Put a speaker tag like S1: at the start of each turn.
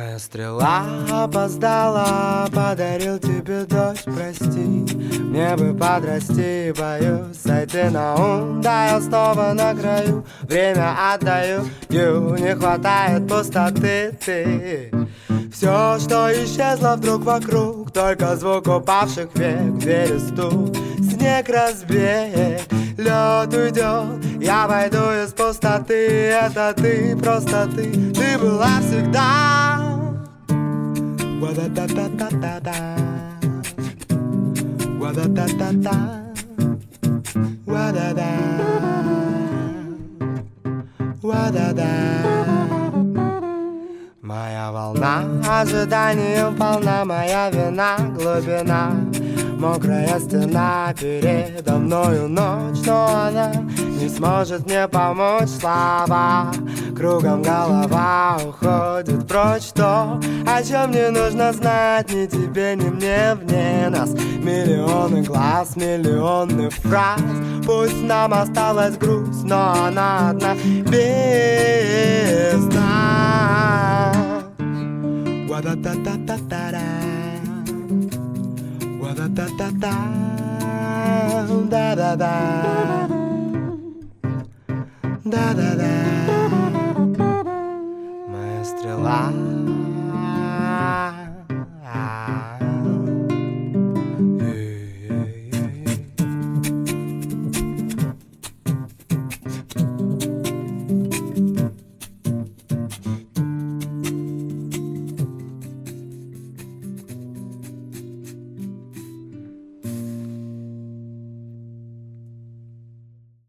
S1: Моя стрела опоздала, подарил тебе дождь, прости. Мне бы подрасти, боюсь сойти на ум. Да, я снова на краю, время отдаю, не хватает пустоты, ты. Все, что исчезло вдруг вокруг, только звук упавших век, двери стук, снег разбег, лед уйдет, я пойду из пустоты. Это ты, просто ты была всегда. Ва-да-да-да-да-да-да, ва-да-да-да-да, ва-да-да, ва-да-да. Моя волна ожиданием полна, моя вина, глубина, мокрая стена передо мною ночь, но она не сможет мне помочь. Слова, кругом голова уходит прочь. То, о чем не нужно знать ни тебе, ни мне, вне нас миллионы глаз, миллионы фраз. Пусть нам осталась грусть, но она одна, без нас. Ва-да-да-да-да-да-да, ва-да-да-да-да, да-да-да, да-да-да.